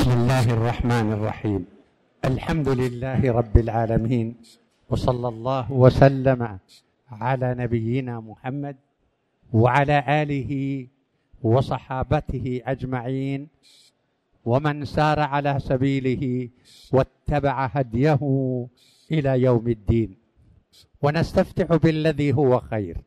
بسم الله الرحمن الرحيم. الحمد لله رب العالمين، وصلى الله وسلم على نبينا محمد وعلى آله وصحابته أجمعين، ومن سار على سبيله واتبع هديه إلى يوم الدين. ونستفتح بالذي هو خير،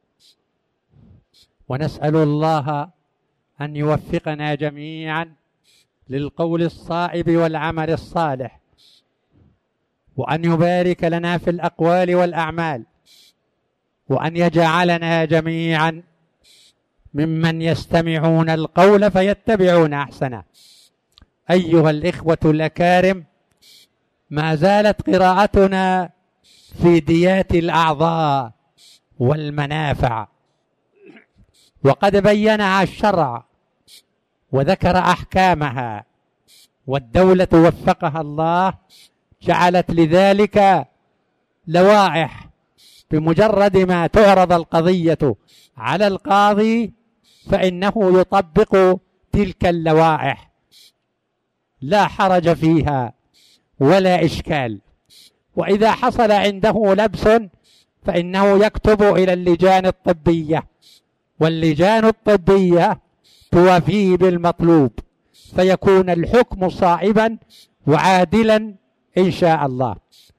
ونسأل الله أن يوفقنا جميعا للقول الصائب والعمل الصالح، وأن يبارك لنا في الأقوال والأعمال، وأن يجعلنا جميعا ممن يستمعون القول فيتبعون أحسنه. أيها الإخوة الأكارم، ما زالت قراءتنا في ديات الأعضاء والمنافع، وقد بينها الشرع وذكر أحكامها، والدولة وفقها الله جعلت لذلك لوائح. بمجرد ما تعرض القضية على القاضي فإنه يطبق تلك اللوائح، لا حرج فيها ولا إشكال. وإذا حصل عنده لبس فإنه يكتب إلى اللجان الطبية، واللجان الطبية توافيه بالمطلوب، فيكون الحكم صائبا وعادلا إن شاء الله.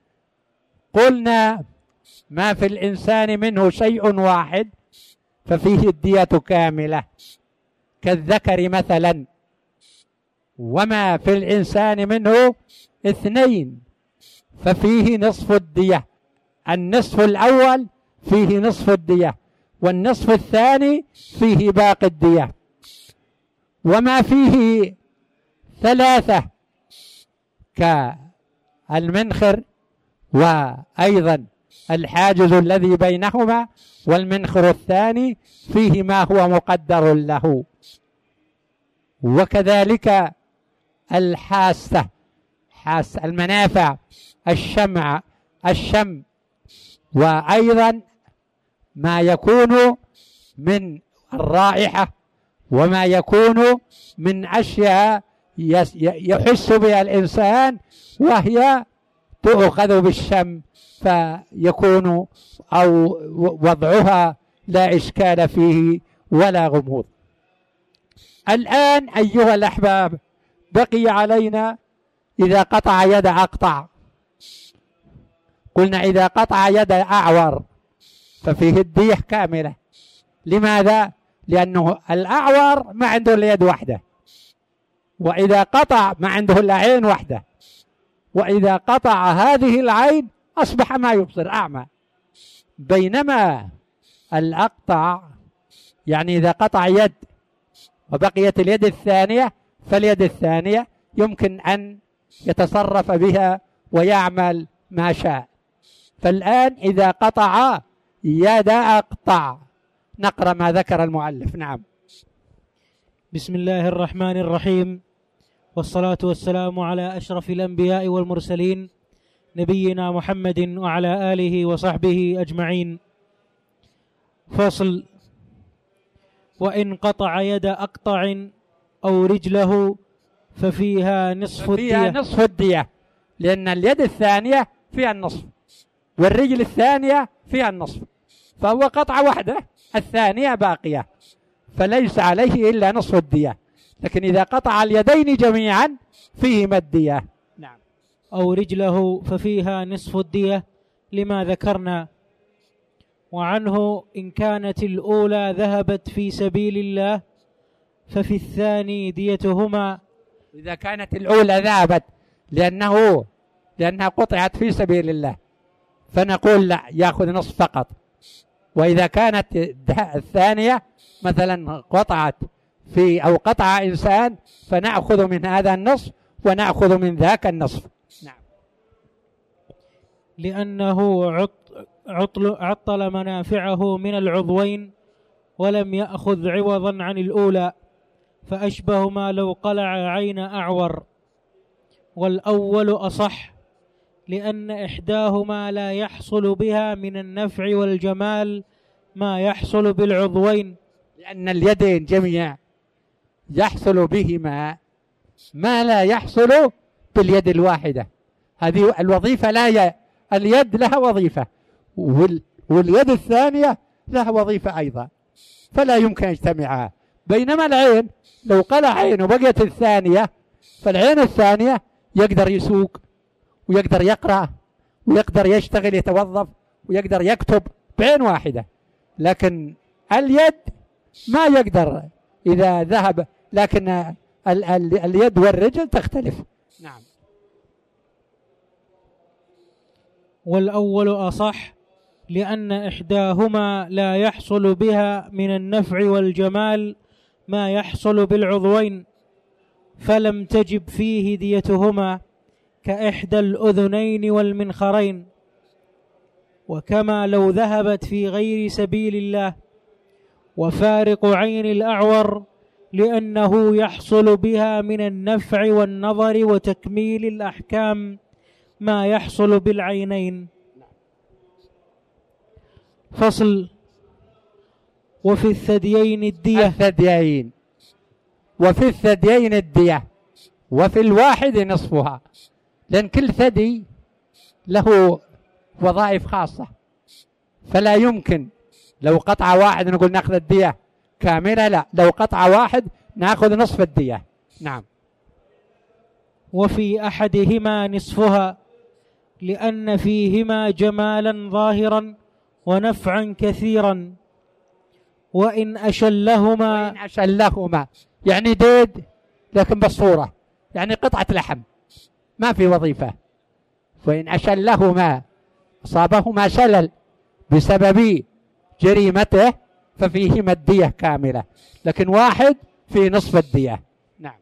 قلنا ما في الإنسان منه شيء واحد ففيه الدية كاملة، كالذكر مثلا، وما في الإنسان منه 2 ففيه نصف الدية. النصف الأول فيه نصف الدية، والنصف الثاني فيه باقي الدية. وما فيه 3 كالمنخر، وأيضا الحاجز الذي بينهما، والمنخر الثاني فيه ما هو مقدر له. وكذلك الحاسة، المنافع، الشم، وأيضا ما يكون من الرائحة، وما يكون من أشياء يحس بها الإنسان وهي تؤخذ بالشم، فيكون أو وضعها لا إشكال فيه ولا غموض. الآن أيها الأحباب، بقي علينا إذا قطع يد أقطع. قلنا إذا قطع يد أعور ففيه الدية كاملة. لماذا؟ لأنه الأعور ما عنده اليد واحدة، وإذا قطع ما عنده إلا عين واحدة، وإذا قطع هذه العين أصبح ما يبصر، أعمى. بينما الأقطع يعني إذا قطع يد وبقيت اليد الثانية، فاليد الثانية يمكن أن يتصرف بها ويعمل ما شاء. فالآن إذا قطع يد أقطع، نقرأ ما ذكر المؤلف. نعم. بسم الله الرحمن الرحيم، والصلاة والسلام على أشرف الأنبياء والمرسلين نبينا محمد وعلى آله وصحبه أجمعين. فصل: وإن قطع يد أقطع أو رجله ففيها نصف الدية، لأن اليد الثانية فيها النصف، والرجل الثانية فيها النصف، فهو قطع واحدة، الثانية باقية، فليس عليه إلا نصف الدية. لكن إذا قطع اليدين جميعا فيهما الدية. نعم. أو رجله ففيها نصف الدية لما ذكرنا. وعنه إن كانت الأولى ذهبت في سبيل الله ففي الثاني ديتهما. إذا كانت الأولى ذهبت لأنها قطعت في سبيل الله فنقول لا، يأخذ نصف فقط. وإذا كانت الثانية مثلا قطعت أو قطع إنسان فنأخذ من هذا النصف ونأخذ من ذاك النصف. نعم. لأنه عطل منافعه من العضوين ولم يأخذ عوضا عن الأولى، فأشبه ما لو قلع عين أعور. والأول أصح، لأن إحداهما لا يحصل بها من النفع والجمال ما يحصل بالعضوين، لأن اليدين جميعا يحصل بهما ما لا يحصل باليد الواحدة. هذه الوظيفة اليد لها وظيفة، واليد الثانية لها وظيفة أيضا، فلا يمكن يجتمعها. بينما العين لو قلع عين وبقيت الثانية، فالعين الثانية يقدر يسوق ويقدر يقرأ ويقدر يشتغل يتوظف ويقدر يكتب بعين واحدة، لكن اليد ما يقدر إذا ذهب، لكن اليد والرجل تختلف. نعم. والأول أصح، لأن إحداهما لا يحصل بها من النفع والجمال ما يحصل بالعضوين، فلم تجب فيه ديتهما كإحدى الأذنين والمنخرين. وكما لو ذهبت في غير سبيل الله. وفارق عين الأعور لأنه يحصل بها من النفع والنظر وتكميل الأحكام ما يحصل بالعينين. فصل. وفي الثديين الدية. وفي الثديين الدية، وفي الواحد نصفها، لأن كل ثدي له وظائف خاصة، فلا يمكن لو قطع واحد نقول نأخذ الدية كاملة، لا، لو قطع واحد نأخذ نصف الدية. نعم. وفي أحدهما نصفها، لأن فيهما جمالا ظاهرا ونفعا كثيرا. وإن أشلهما يعني ديد لكن بالصورة، يعني قطعة لحم ما في وظيفة. وإن أشلهما أصابهما شلل بسبب جريمته ففيهما الدية كاملة، لكن واحد في نصف الدية. نعم.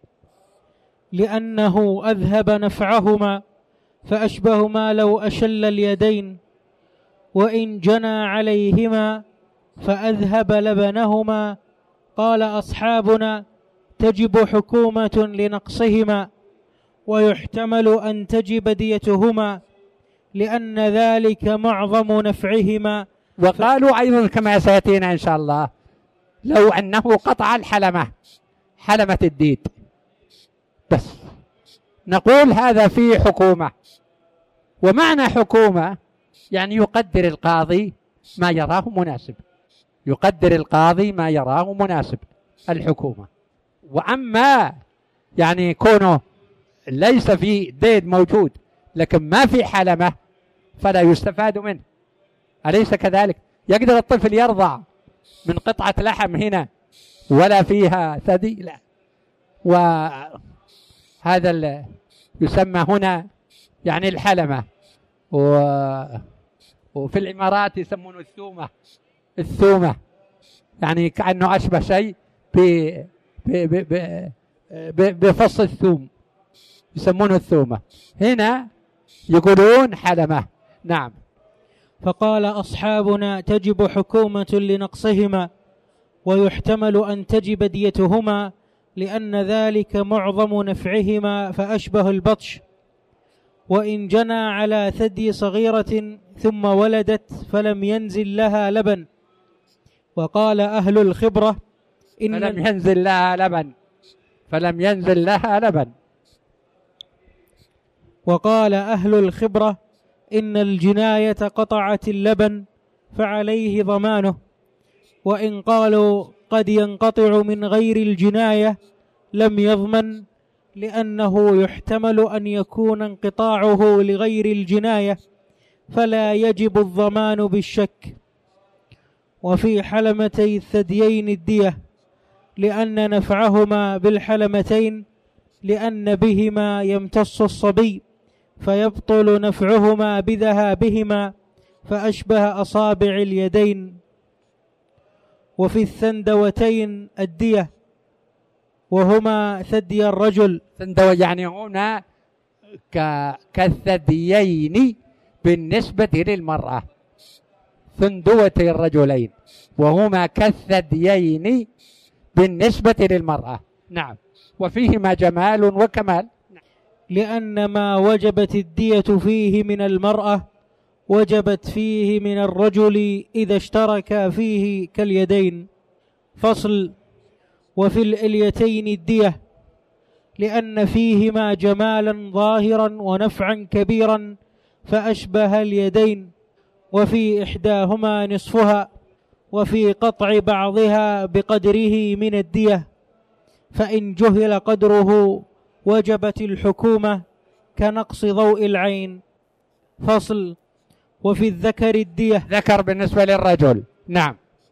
لأنه أذهب نفعهما، فأشبه ما لو أشل اليدين. وإن جنى عليهما فأذهب لبنهما. قال أصحابنا: تجب حكومة لنقصهما، ويحتمل أن تجب ديتهما، لأن ذلك معظم نفعهما. وقالوا أيضا كما سيأتينا إن شاء الله، لو أنه قطع حلمة الديد بس، نقول هذا فيه حكومة. ومعنى حكومة يعني يقدر القاضي ما يراه مناسب، يقدر القاضي ما يراه مناسب الحكومة. وأما يعني كونه ليس في ديد موجود لكن ما في حلمة فلا يستفاد منه، أليس كذلك؟ يقدر الطفل يرضع من قطعة لحم هنا ولا فيها ثدي؟ لا. وهذا يسمى هنا يعني الحلمة، وفي الإمارات يسمونه الثومة، يعني كأنه أشبه شيء بفص الثوم، يسمونه الثومة، هنا يقولون حلمة. نعم. فقال أصحابنا: تجب حكومة لنقصهما، ويحتمل أن تجب ديتهما، لأن ذلك معظم نفعهما، فأشبه البطش. وإن جنى على ثدي صغيرة ثم ولدت فلم ينزل لها لبن. وقال أهل الخبرة فلم ينزل لها لبن. وقال أهل الخبرة: إن الجناية قطعت اللبن فعليه ضمانه. وإن قالوا قد ينقطع من غير الجناية لم يضمن، لأنه يحتمل أن يكون انقطاعه لغير الجناية، فلا يجب الضمان بالشك. وفي حلمتي الثديين الدية، لأن نفعهما بالحلمتين، لأن بهما يمتص الصبي، فيبطل نفعهما بذهابهما، فأشبه أصابع اليدين. وفي الثندوتين الدية، وهما ثدي الرجل. يعني هنا كالثديين بالنسبة للمرأة، ثندوتي الرجلين، وهما كالثديين بالنسبة للمرأة. نعم. وفيهما جمال وكمال، لأن ما وجبت الدية فيه من المرأة وجبت فيه من الرجل إذا اشتركا فيه كاليدين. فصل. وفي الإليتين الدية، لأن فيهما جمالا ظاهرا ونفعا كبيرا فأشبه اليدين، وفي إحداهما نصفها، وفي قطع بعضها بقدره من الدية، فإن جهل قدره وجبت الحكومة كنقص ضوء العين. فصل. وفي الذكر الدية. ذكر بالنسبة للرجل. نعم.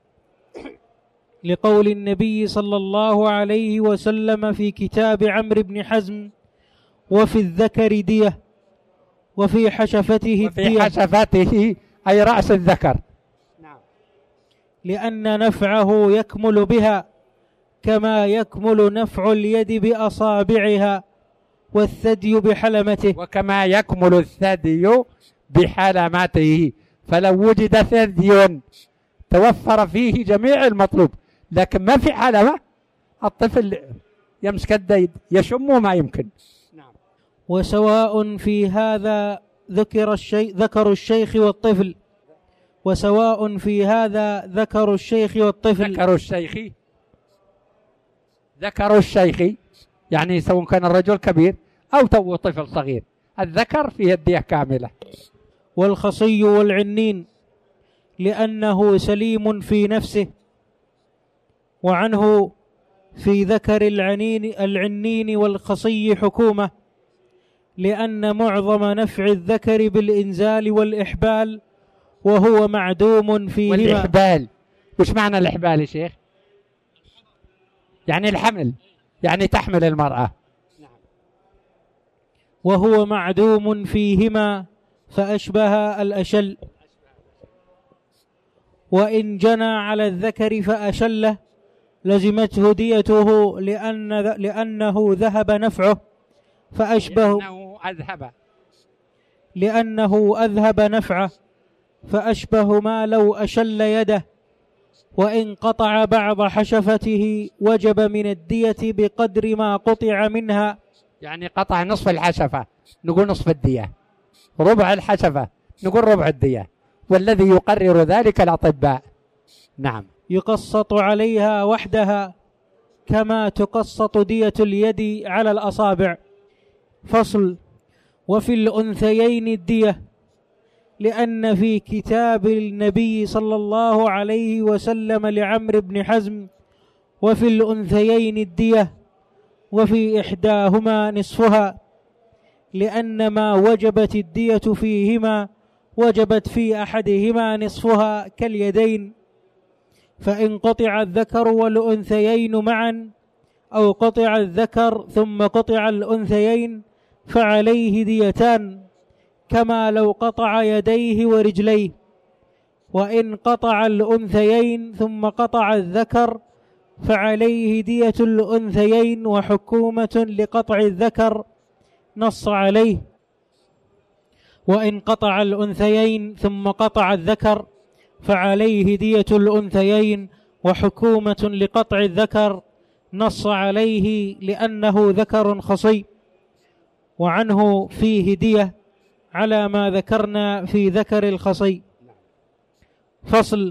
لقول النبي صلى الله عليه وسلم في كتاب عمرو بن حزم: وفي الذكر دية، وفي حشفته الدية. وفي حشفته أي رأس الذكر. نعم. لأن نفعه يكمل بها كما يكمل نفع اليد بأصابعها، والثدي بحلمته. وكما يكمل الثدي بحلمته، فلو وجد ثدي توفر فيه جميع المطلوب لكن ما في حلمة، الطفل يمسك الديد يشم ما يمكن. نعم. وسواء في هذا ذكر الشيخ والطفل، وسواء في هذا ذكر الشيخ والطفل. ذكر الشيخ يعني سواء كان الرجل كبير أو تو طفل صغير، الذكر فيه الدية كاملة. والخصي والعنين لأنه سليم في نفسه، وعنه في ذكر العنين والخصي حكومة، لأن معظم نفع الذكر بالإنزال والإحبال، وهو معدوم فيهما. والإحبال وش معنى الإحبال يا شيخ؟ يعني الحمل، يعني تحمل المرأة. وهو معدوم فيهما فأشبه الأشل. وإن جنى على الذكر فأشله لزمته ديته لأنه ذهب نفعه فأشبه، لأنه أذهب نفعه فأشبه ما لو أشل يده. وإن قطع بعض حشفته وجب من الدية بقدر ما قطع منها. يعني قطع نصف الحشفة نقول نصف الدية، ربع الحشفة نقول ربع الدية، والذي يقرر ذلك الأطباء. نعم. يقسط عليها وحدها كما تقسط دية اليد على الأصابع. فصل. وفي الأنثيين الدية، لأن في كتاب النبي صلى الله عليه وسلم لعمرو بن حزم: وفي الأنثيين الدية، وفي إحداهما نصفها، لأن ما وجبت الدية فيهما وجبت في أحدهما نصفها كاليدين. فإن قطع الذكر والأنثيين معا، أو قطع الذكر ثم قطع الأنثيين، فعليه ديتان كما لو قطع يديه ورجليه. وإن قطع الأنثيين ثم قطع الذكر فعليه دية الأنثيين وحكومة لقطع الذكر، نص عليه. وإن قطع الأنثيين ثم قطع الذكر فعليه دية الأنثيين وحكومة لقطع الذكر، نص عليه لأنه ذكر خصي، وعنه فيه دية على ما ذكرنا في ذكر الخصي. فصل.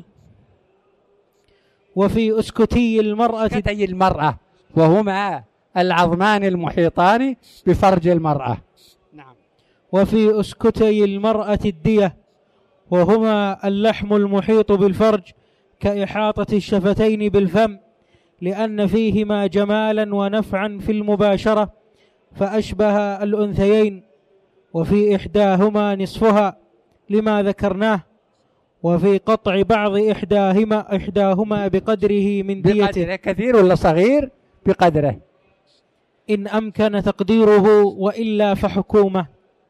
وفي أسكتي المرأة، وهما العظمان المحيطان بفرج المرأة. نعم. وفي أسكتي المرأة الدية، وهما اللحم المحيط بالفرج كإحاطة الشفتين بالفم، لأن فيهما جمالا ونفعا في المباشرة فأشبه الأنثيين. وفي إحداهما نصفها لما ذكرناه، وفي قطع بعض إحداهما بقدره من ديته. كثير ولا صغير؟ بقدره إن أمكن تقديره، وإلا فحكومة.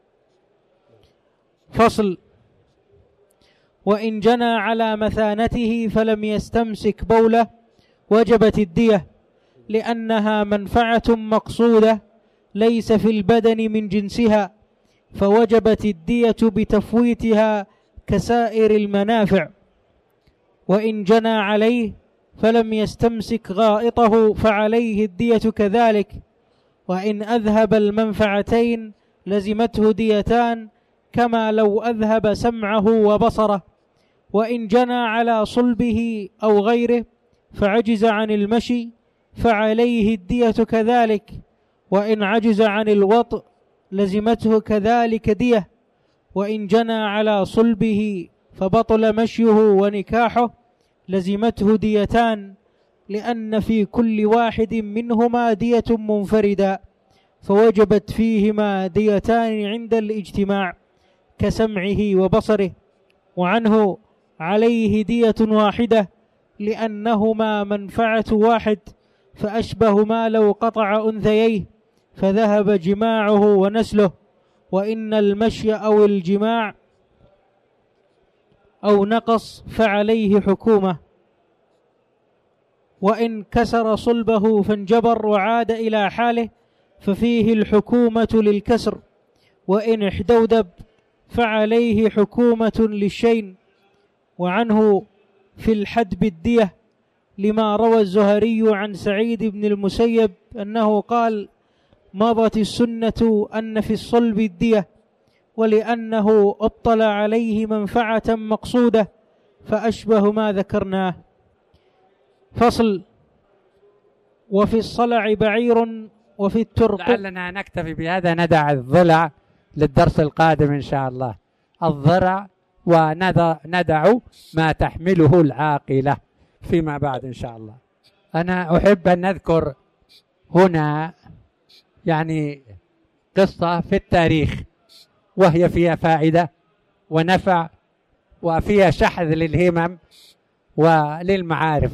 فصل. وإن جنى على مثانته فلم يستمسك بوله وجبت الدية، لأنها منفعة مقصودة ليس في البدن من جنسها، فوجبت الدية بتفويتها كسائر المنافع. وإن جنى عليه فلم يستمسك غائطه فعليه الدية كذلك. وإن أذهب المنفعتين لزمته ديتان كما لو أذهب سمعه وبصره. وإن جنى على صلبه أو غيره فعجز عن المشي فعليه الدية كذلك. وإن عجز عن الوطء لزمته كذلك دية، وإن جنى على صلبه فبطل مشيه ونكاحه لزمته ديتان، لأن في كل واحد منهما دية منفردة، فوجبت فيهما ديتان عند الاجتماع كسمعه وبصره. وعنه عليه دية واحدة لأنهما منفعة واحد، فأشبه ما لو قطع أنثييه فذهب جماعه ونسله، وإن المشي أو الجماع أو نقص فعليه حكومة. وإن كسر صلبه فانجبر وعاد إلى حاله ففيه الحكومة للكسر، وإن احدودب فعليه حكومة للشين. وعنه في الحد بالدية لما روى الزهري عن سعيد بن المسيب أنه قال: مضت السنة أن في الصلب الدية، ولأنه أبطل عليه منفعة مقصودة، فأشبه ما ذكرناه. فصل: وفي الصلع بعير وفي الترق. لعلنا نكتفي بهذا، ندع الضلع للدرس القادم إن شاء الله، الضرع، وندع ما تحمله العاقلة فيما بعد إن شاء الله. أنا أحب أن نذكر هنا يعني قصة في التاريخ، وهي فيها فائدة ونفع، وفيها شحذ للهمم وللمعارف.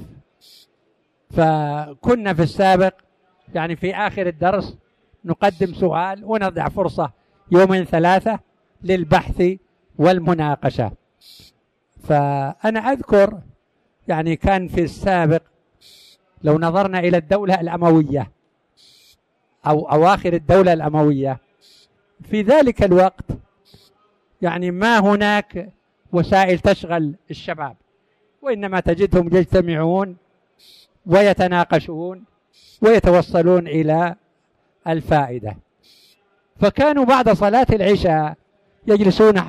فكنا في السابق يعني في آخر الدرس نقدم سؤال ونضع فرصة 2-3 للبحث والمناقشة. فأنا أذكر يعني كان في السابق لو نظرنا إلى الدولة الأموية أو أواخر الدولة الأموية، في ذلك الوقت يعني ما هناك وسائل تشغل الشباب، وإنما تجدهم يجتمعون ويتناقشون ويتوصلون إلى الفائدة. فكانوا بعد صلاة العشاء يجلسون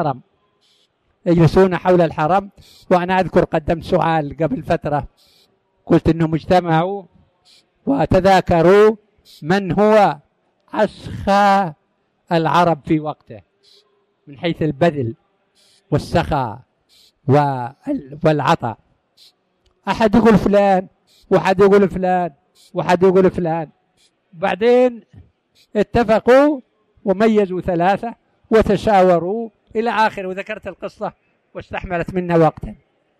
حول الحرم. وأنا أذكر قدمت سؤال قبل فترة، قلت إنهم اجتمعوا وتذاكروا من هو أسخى العرب في وقته من حيث البذل والسخاء والعطاء. أحد يقول فلان، وحد يقول فلان، وحد يقول فلان. بعدين اتفقوا وميزوا 3 وتشاوروا إلى آخر، وذكرت القصة واستحملت منا وقتا.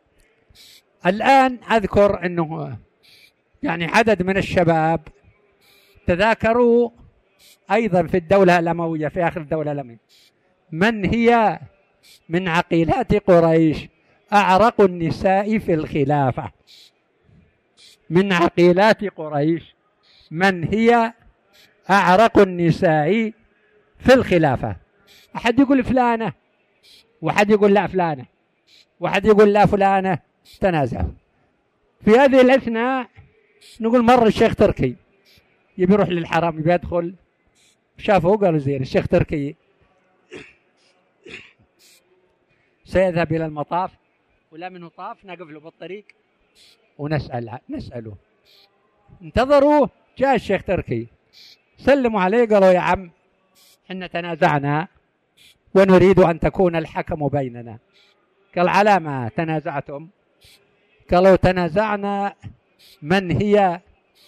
الآن أذكر أنه يعني عدد من الشباب تذاكروا أيضا في الدولة الأموية، في آخر الدولة الأموية، من هي من عقيلات قريش أعرق النساء في الخلافة. من عقيلات قريش من هي أعرق النساء في الخلافة. أحد يقول فلانة، وحد يقول لا فلانة، وحد يقول لا فلانة. تنازعوا. في هذه الأثناء نقول مر الشيخ تركي يبي يروح للحرم، يبي يدخل، شافوا قالوا زين الشيخ تركي سيذهب إلى المطاف، ولا منه طاف نقف له بالطريق نسأله. انتظروا، جاء الشيخ تركي، سلموا عليه قالوا يا عم إحنا تنازعنا ونريد أن تكون الحكم بيننا. قال على ما تنازعتم؟ قالوا تنازعنا من هي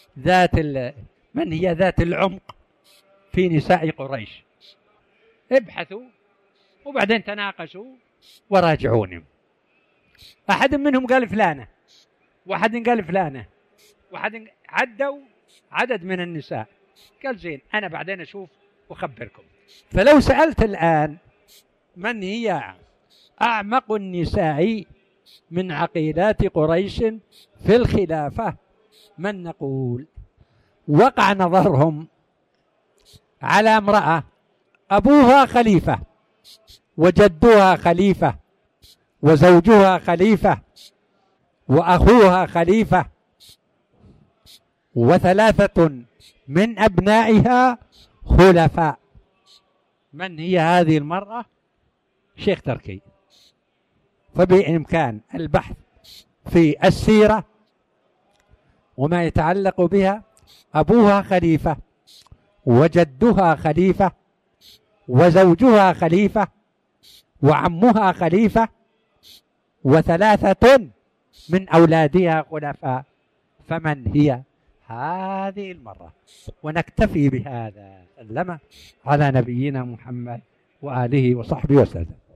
ذات العمق في نساء قريش. ابحثوا وبعدين تناقشوا وراجعوني. أحد منهم قال فلانة، واحد قال فلانة، عدوا عدد من النساء. قال زين أنا بعدين أشوف وأخبركم. فلو سألت الآن من هي أعمق النساء من عقيلات قريش في الخلافة، من نقول؟ وقع نظرهم على امرأة أبوها خليفة، وجدها خليفة، وزوجها خليفة، وأخوها خليفة، و3 من أبنائها خلفاء. من هي هذه المرأة؟ شيخ تركي. فبإمكان البحث في السيرة وما يتعلق بها. أبوها خليفة، وجدها خليفة وزوجها خليفة وعمها خليفة وثلاثة من أولادها خلفاء، فمن هي هذه المرة؟ ونكتفي بهذا. سلم على نبينا محمد وآله وصحبه وسلم.